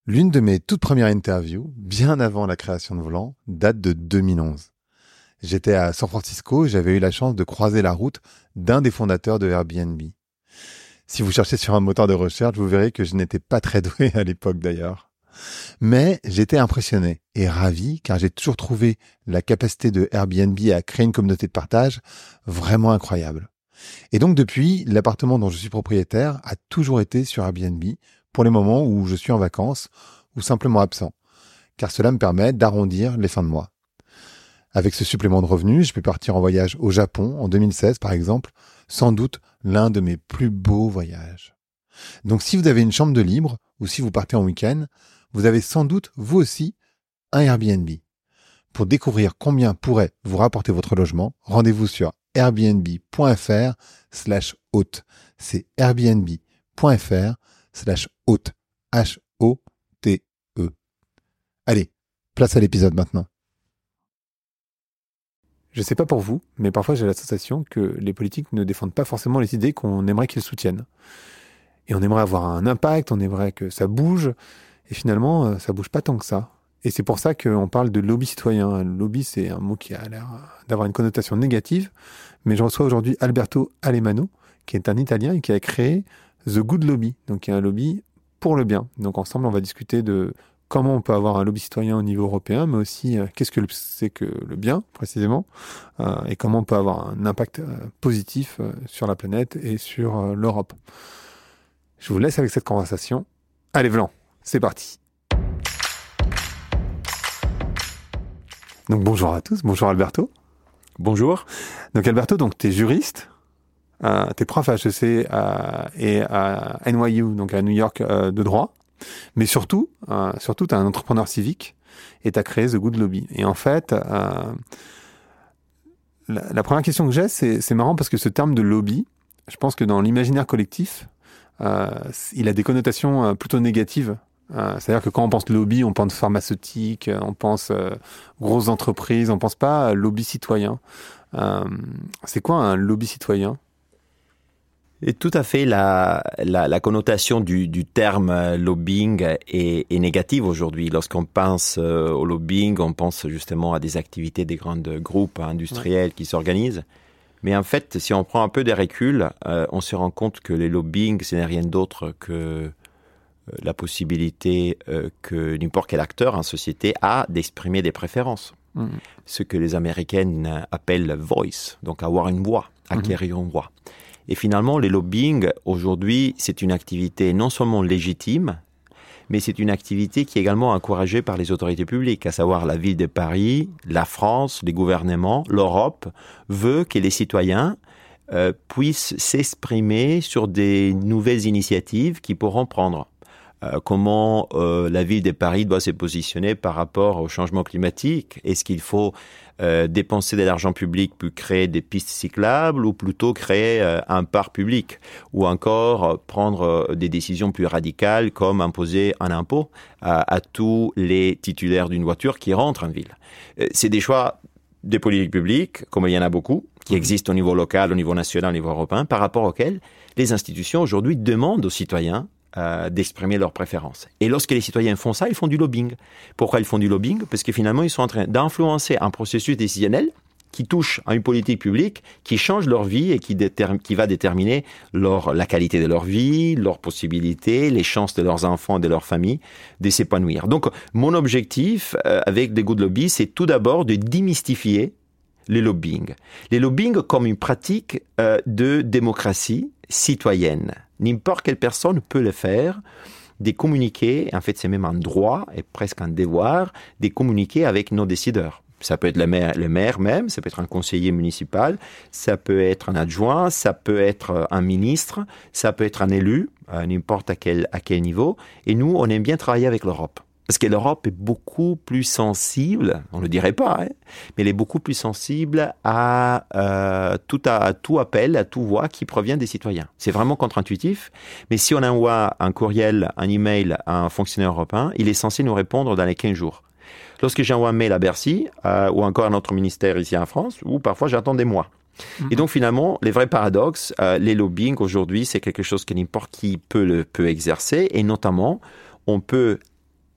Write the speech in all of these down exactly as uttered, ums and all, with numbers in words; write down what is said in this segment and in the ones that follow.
L'une de mes toutes premières interviews, bien avant la création de Volant, date de deux mille onze. J'étais à San Francisco et j'avais eu la chance de croiser la route d'un des fondateurs de Airbnb. Si vous cherchez sur un moteur de recherche, vous verrez que je n'étais pas très doué à l'époque d'ailleurs. Mais j'étais impressionné et ravi car j'ai toujours trouvé la capacité de Airbnb à créer une communauté de partage vraiment incroyable. Et donc depuis, l'appartement dont je suis propriétaire a toujours été sur Airbnb pour les moments où je suis en vacances ou simplement absent, car cela me permet d'arrondir les fins de mois. Avec ce supplément de revenus, je peux partir en voyage au Japon en deux mille seize par exemple, sans doute l'un de mes plus beaux voyages. Donc si vous avez une chambre de libre ou si vous partez en week-end, vous avez sans doute vous aussi un Airbnb. Pour découvrir combien pourrait vous rapporter votre logement, rendez-vous sur airbnb.fr slash hôte. C'est airbnb.fr slash hôte. H O T E. Allez, place à l'épisode maintenant. Je sais pas pour vous, mais parfois j'ai la sensation que les politiques ne défendent pas forcément les idées qu'on aimerait qu'ils soutiennent. Et on aimerait avoir un impact, on aimerait que ça bouge, et finalement, ça bouge pas tant que ça. Et c'est pour ça qu'on parle de lobby citoyen. Lobby, c'est un mot qui a l'air d'avoir une connotation négative, mais je reçois aujourd'hui Alberto Alemanno, qui est un Italien et qui a créé The Good Lobby, donc qui est un lobby pour le bien. Donc ensemble, on va discuter de comment on peut avoir un lobby citoyen au niveau européen, mais aussi euh, qu'est-ce que c'est que le bien, précisément, euh, et comment on peut avoir un impact euh, positif euh, sur la planète et sur euh, l'Europe. Je vous laisse avec cette conversation. Allez, Vlan, c'est parti. Donc bonjour à tous, bonjour Alberto. Bonjour. Donc Alberto, donc tu es juriste, euh, tu es prof à H E C euh, et à N Y U, donc à New York, euh, de droit. Mais surtout, euh, surtout tu es un entrepreneur civique et tu as créé The Good Lobby. Et en fait, euh, la, la première question que j'ai, c'est, c'est marrant parce que ce terme de lobby, je pense que dans l'imaginaire collectif, euh, il a des connotations euh, plutôt négatives. Euh, c'est-à-dire que quand on pense lobby, on pense pharmaceutique, on pense euh, grosses entreprises, on pense pas à lobby citoyen. Euh, c'est quoi un lobby citoyen ? Et tout à fait, la, la, la connotation du, du terme lobbying est, est négative aujourd'hui. Lorsqu'on pense euh, au lobbying, on pense justement à des activités des grands groupes industriels ouais. qui s'organisent. Mais en fait, si on prend un peu de recul, euh, on se rend compte que les lobbying, ce n'est rien d'autre que la possibilité euh, que n'importe quel acteur en société a d'exprimer des préférences. Mmh. Ce que les Américaines appellent voice, donc avoir une voix, acquérir mmh. une voix. Et finalement, les lobbying, aujourd'hui, c'est une activité non seulement légitime, mais c'est une activité qui est également encouragée par les autorités publiques, à savoir la ville de Paris, la France, les gouvernements, l'Europe, veut que les citoyens euh, puissent s'exprimer sur des nouvelles initiatives qu'ils pourront prendre. Euh, comment euh, la ville de Paris doit se positionner par rapport au changement climatique. Est-ce qu'il faut euh, dépenser de l'argent public pour créer des pistes cyclables ou plutôt créer euh, un parc public? Ou encore euh, prendre euh, des décisions plus radicales comme imposer un impôt à, à tous les titulaires d'une voiture qui rentrent en ville. Euh, c'est des choix des politiques publiques, comme il y en a beaucoup, qui existent au niveau local, au niveau national, au niveau européen, par rapport auxquels les institutions aujourd'hui demandent aux citoyens Euh, d'exprimer leurs préférences. Et lorsque les citoyens font ça, ils font du lobbying. Pourquoi ils font du lobbying ? Parce que finalement, ils sont en train d'influencer un processus décisionnel qui touche à une politique publique qui change leur vie et qui, déterm- qui va déterminer leur, la qualité de leur vie, leurs possibilités, les chances de leurs enfants et de leur famille de s'épanouir. Donc, mon objectif euh, avec The Good Lobby, c'est tout d'abord de démystifier les lobbying. Les lobbying comme une pratique euh, de démocratie citoyenne. N'importe quelle personne peut le faire, de communiquer, en fait c'est même un droit et presque un devoir, de communiquer avec nos décideurs. Ça peut être le maire, le maire même, ça peut être un conseiller municipal, ça peut être un adjoint, ça peut être un ministre, ça peut être un élu, euh, n'importe à quel, à quel niveau. Et nous, on aime bien travailler avec l'Europe. Parce que l'Europe est beaucoup plus sensible, on ne le dirait pas, hein, mais elle est beaucoup plus sensible à, euh, tout à, à tout appel, à tout voix qui provient des citoyens. C'est vraiment contre-intuitif, mais si on envoie un courriel, un email à un fonctionnaire européen, il est censé nous répondre dans les quinze jours. Lorsque j'envoie un mail à Bercy, euh, ou encore à notre ministère ici en France, ou parfois j'attends des mois. Mmh. Et donc finalement, les vrais paradoxes, euh, les lobbying aujourd'hui, c'est quelque chose que n'importe qui peut, le, peut exercer, et notamment, on peut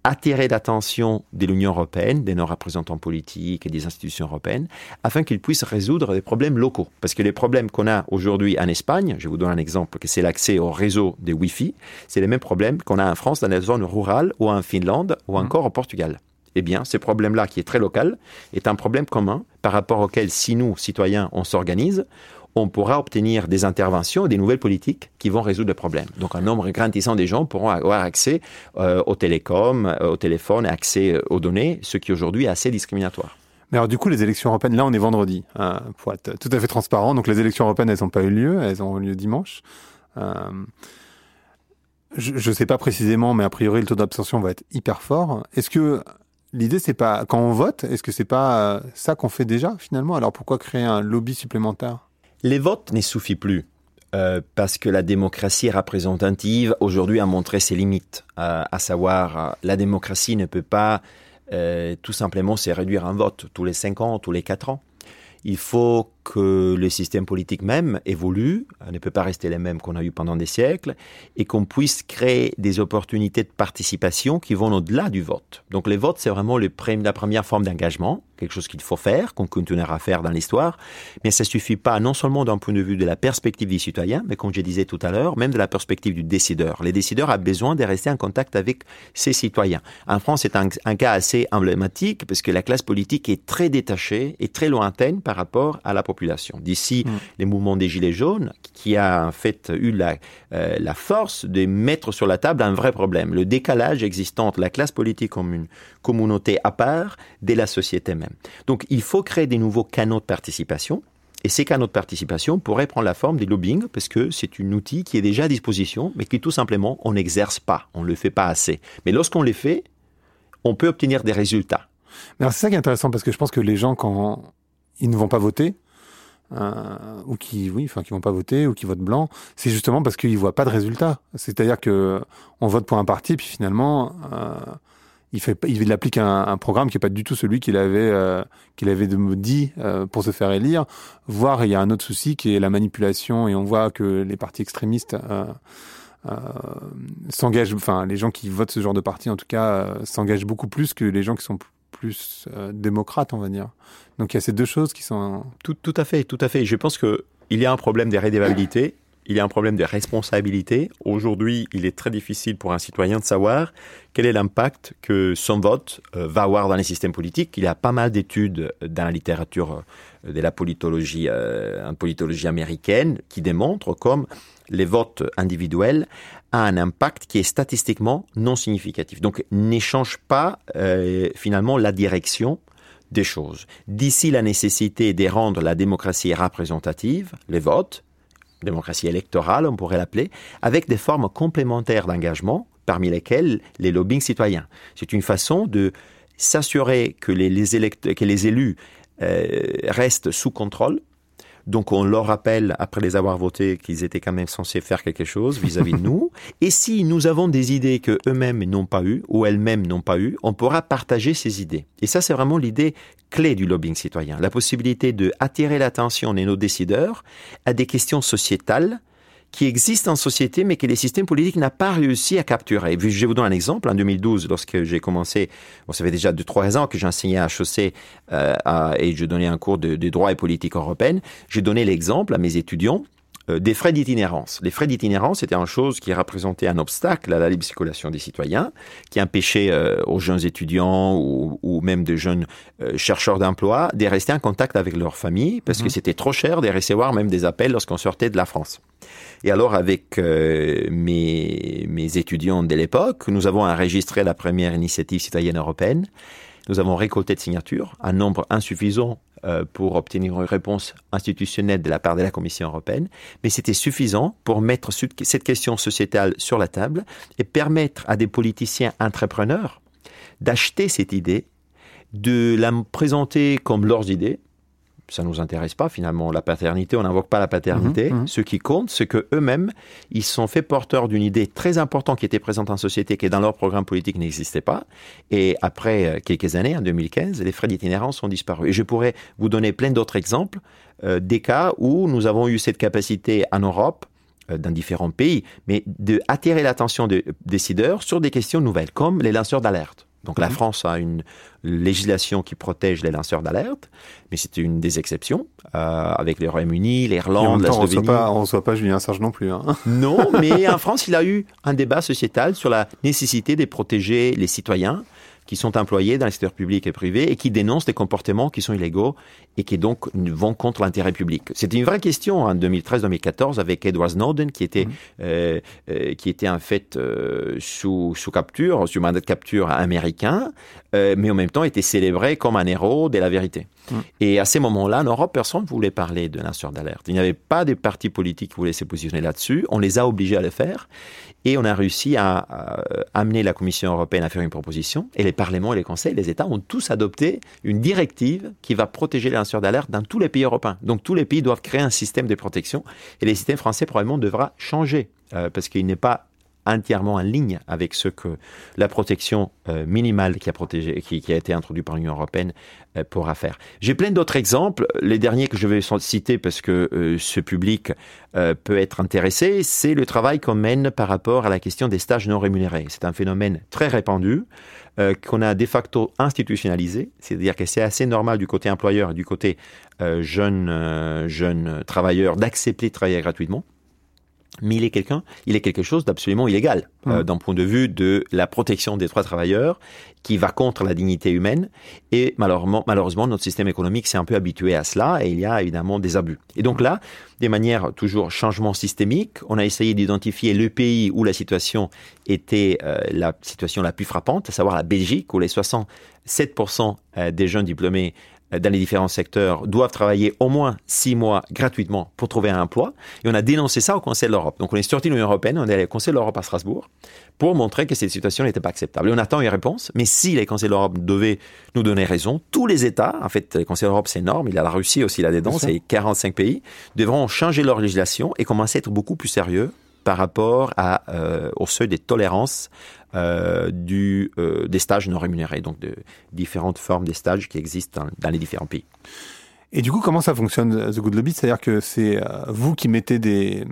attirer l'attention de l'Union européenne, de nos représentants politiques et des institutions européennes, afin qu'ils puissent résoudre des problèmes locaux. Parce que les problèmes qu'on a aujourd'hui en Espagne, je vous donne un exemple, que c'est l'accès au réseau des Wi-Fi, c'est les mêmes problèmes qu'on a en France dans les zones rurales ou en Finlande ou encore au Portugal. Eh bien, ce problème-là, qui est très local, est un problème commun par rapport auquel, si nous, citoyens, on s'organise, on pourra obtenir des interventions et des nouvelles politiques qui vont résoudre le problème. Donc, un nombre grandissant des gens pourront avoir accès euh, aux télécoms, euh, au téléphone, accès aux données, ce qui aujourd'hui est assez discriminatoire. Mais alors du coup, les élections européennes, là on est vendredi, hein, pour être tout à fait transparent. Donc les élections européennes, elles n'ont pas eu lieu, elles ont eu lieu dimanche. Euh, je ne sais pas précisément, mais a priori le taux d'abstention va être hyper fort. Est-ce que l'idée, c'est pas, quand on vote, est-ce que c'est pas ça qu'on fait déjà finalement? Alors pourquoi créer un lobby supplémentaire? Les votes ne suffisent plus. Euh, parce que la démocratie représentative aujourd'hui a montré ses limites, euh, à savoir euh, la démocratie ne peut pas euh, tout simplement se réduire à un vote tous les cinq ans, tous les quatre ans. Il faut que le système politique même évolue, ne peut pas rester les mêmes qu'on a eu pendant des siècles, et qu'on puisse créer des opportunités de participation qui vont au-delà du vote. Donc les votes, c'est vraiment le pre- la première forme d'engagement, quelque chose qu'il faut faire, qu'on continuera à faire dans l'histoire, mais ça suffit pas non seulement d'un point de vue de la perspective du citoyen, mais comme je disais tout à l'heure, même de la perspective du décideur. Les décideurs ont besoin de rester en contact avec ses citoyens. En France, c'est un, un cas assez emblématique, parce que la classe politique est très détachée et très lointaine par rapport à la population. D'ici, mmh. les mouvements des Gilets jaunes, qui a en fait eu la, euh, la force de mettre sur la table un vrai problème, le décalage existant entre la classe politique comme une communauté à part de la société même. Donc, il faut créer des nouveaux canaux de participation. Et ces canaux de participation pourraient prendre la forme des lobbying, parce que c'est un outil qui est déjà à disposition, mais qui tout simplement, on n'exerce pas, on ne le fait pas assez. Mais lorsqu'on les fait, on peut obtenir des résultats. Mais alors, c'est ça qui est intéressant, parce que je pense que les gens, quand ils ne vont pas voter, Euh, ou qui, oui, enfin, qui vont pas voter ou qui votent blanc, c'est justement parce qu'ils voient pas de résultat. C'est-à-dire que on vote pour un parti, puis finalement, euh, il fait, il applique un, un programme qui est pas du tout celui qu'il avait, euh, qu'il avait dit euh, pour se faire élire. Voire, il y a un autre souci qui est la manipulation, et on voit que les partis extrémistes euh, euh, s'engagent, enfin, les gens qui votent ce genre de parti, en tout cas, euh, s'engagent beaucoup plus que les gens qui sont plus euh, démocrates, on va dire. Donc il y a ces deux choses qui sont... Tout, tout à fait, tout à fait. Je pense qu'il y a un problème de redevabilité, il y a un problème de responsabilité. Aujourd'hui, il est très difficile pour un citoyen de savoir quel est l'impact que son vote euh, va avoir dans les systèmes politiques. Il y a pas mal d'études dans la littérature euh, de la politologie, euh, en politologie américaine qui démontrent comme les votes individuels ont un impact qui est statistiquement non significatif. Donc, n'échange pas euh, finalement la direction des choses. D'ici la nécessité de rendre la démocratie représentative, les votes, démocratie électorale, on pourrait l'appeler, avec des formes complémentaires d'engagement, parmi lesquelles les lobbying citoyens. C'est une façon de s'assurer que les, les, élect- que les élus euh, restent sous contrôle. Donc, on leur rappelle, après les avoir votés, qu'ils étaient quand même censés faire quelque chose vis-à-vis de nous. Et si nous avons des idées qu'eux-mêmes n'ont pas eues, ou elles-mêmes n'ont pas eues, on pourra partager ces idées. Et ça, c'est vraiment l'idée clé du lobbying citoyen. La possibilité d'attirer l'attention de nos décideurs à des questions sociétales qui existent en société, mais que les systèmes politiques n'ont pas réussi à capturer. Je vous donne un exemple. En deux mille douze, lorsque j'ai commencé, bon, ça fait déjà deux, trois ans que j'enseignais à H E C euh, à, et je donnais un cours de, de droit et politique européenne, j'ai donné l'exemple à mes étudiants euh, des frais d'itinérance. Les frais d'itinérance, c'était une chose qui représentait un obstacle à la libre circulation des citoyens, qui empêchait euh, aux jeunes étudiants ou, ou même de jeunes euh, chercheurs d'emploi de rester en contact avec leur famille, parce mmh. que c'était trop cher de recevoir même des appels lorsqu'on sortait de la France. Et alors, avec euh, mes, mes étudiants de l'époque, nous avons enregistré la première initiative citoyenne européenne. Nous avons récolté de signatures, un nombre insuffisant euh, pour obtenir une réponse institutionnelle de la part de la Commission européenne, mais c'était suffisant pour mettre cette question sociétale sur la table et permettre à des politiciens entrepreneurs d'acheter cette idée, de la présenter comme leurs idées. Ça ne nous intéresse pas finalement, la paternité, on n'invoque pas la paternité. Mmh, mmh. Ce qui compte, c'est qu'eux-mêmes, ils sont faits porteurs d'une idée très importante qui était présente en société, qui dans leur programme politique n'existait pas. Et après quelques années, en deux mille quinze, les frais d'itinérance ont disparu. Et je pourrais vous donner plein d'autres exemples, euh, des cas où nous avons eu cette capacité en Europe euh, dans différents pays, mais d'attirer l'attention des décideurs sur des questions nouvelles, comme les lanceurs d'alerte. Donc, mmh. la France a une législation qui protège les lanceurs d'alerte, mais c'est une des exceptions, euh, avec le Royaume-Uni, l'Irlande, la Slovénie. On ne reçoit pas Julien Serge non plus. Hein. Non, mais en France, il a eu un débat sociétal sur la nécessité de protéger les citoyens qui sont employés dans le secteur public et privé et qui dénoncent des comportements qui sont illégaux et qui donc vont contre l'intérêt public. C'était une vraie question en deux mille treize deux mille quatorze avec Edward Snowden qui était, mmh. euh, euh, qui était en fait euh, sous, sous capture, sous mandat de capture américain, euh, mais en même temps était célébré comme un héros de la vérité. Mmh. Et à ces moments-là, en Europe, personne ne voulait parler de lanceurs d'alerte. Il n'y avait pas de partis politiques qui voulaient se positionner là-dessus. On les a obligés à le faire. Et on a réussi à, à amener la Commission européenne à faire une proposition. Et les parlements et les conseils, les États ont tous adopté une directive qui va protéger les lanceurs d'alerte dans tous les pays européens. Donc tous les pays doivent créer un système de protection. Et le système français probablement devra changer euh, parce qu'il n'est pas entièrement en ligne avec ce que la protection euh, minimale qui a, protégé, qui, qui a été introduite par l'Union européenne euh, pourra faire. J'ai plein d'autres exemples. Les derniers que je vais citer parce que euh, ce public euh, peut être intéressé, c'est le travail qu'on mène par rapport à la question des stages non rémunérés. C'est un phénomène très répandu euh, qu'on a de facto institutionnalisé, c'est-à-dire que c'est assez normal du côté employeur et du côté euh, jeune, euh, jeune travailleur d'accepter de travailler gratuitement. Mais il est quelqu'un, il est quelque chose d'absolument illégal mmh. euh, d'un point de vue de la protection des droits travailleurs qui va contre la dignité humaine. Et malheureusement, malheureusement, notre système économique s'est un peu habitué à cela et il y a évidemment des abus. Et donc là, de manière toujours changement systémique, on a essayé d'identifier le pays où la situation était euh, la situation la plus frappante, à savoir la Belgique, où les soixante-sept pour cent des jeunes diplômés dans les différents secteurs doivent travailler au moins six mois gratuitement pour trouver un emploi. Et on a dénoncé ça au Conseil de l'Europe. Donc on est sorti de l'Union européenne, on est allé au Conseil de l'Europe à Strasbourg pour montrer que cette situation n'était pas acceptable. Et on attend une réponse, mais si les Conseils de l'Europe devaient nous donner raison, tous les États, en fait, le Conseil de l'Europe c'est énorme, il y a la Russie aussi là-dedans, c'est quarante-cinq pays, devront changer leur législation et commencer à être beaucoup plus sérieux par rapport à, euh, au seuil de tolérance euh, du, euh, des stages non rémunérés, donc de différentes formes de stages qui existent dans, dans les différents pays. Et du coup, comment ça fonctionne, The Good Lobby ? C'est-à-dire que c'est euh, vous qui mettez des,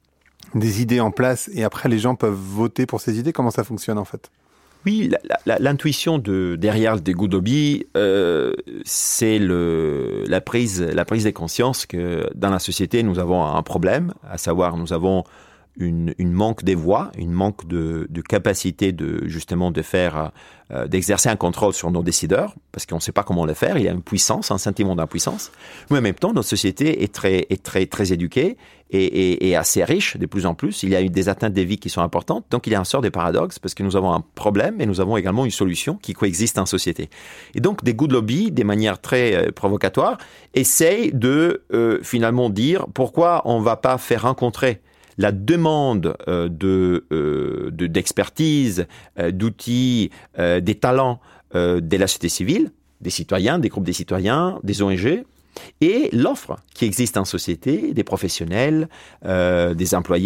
des idées en place et après les gens peuvent voter pour ces idées ? Comment ça fonctionne en fait ? Oui, la, la, l'intuition de, derrière The Good Lobby, euh, c'est le, la, prise, la prise de conscience que dans la société, nous avons un problème, à savoir nous avons Une, une manque des voix, une manque de, de capacité de justement de faire, euh, d'exercer un contrôle sur nos décideurs, parce qu'on ne sait pas comment le faire. Il y a une puissance, un sentiment d'impuissance. Mais en même temps, notre société est très, est très, très éduquée et, et, et assez riche de plus en plus. Il y a eu des atteintes des vies qui sont importantes. Donc, il y a un sort de paradoxe parce que nous avons un problème et nous avons également une solution qui coexiste en société. Et donc, des good lobby, de manière très euh, provocatoire, essayent de euh, finalement dire pourquoi on ne va pas faire rencontrer la demande euh, de, euh, de, d'expertise, euh, d'outils, euh, des talents euh, de la société civile, des citoyens, des groupes des citoyens, des O N G, et l'offre qui existe en société, des professionnels, euh, des employés,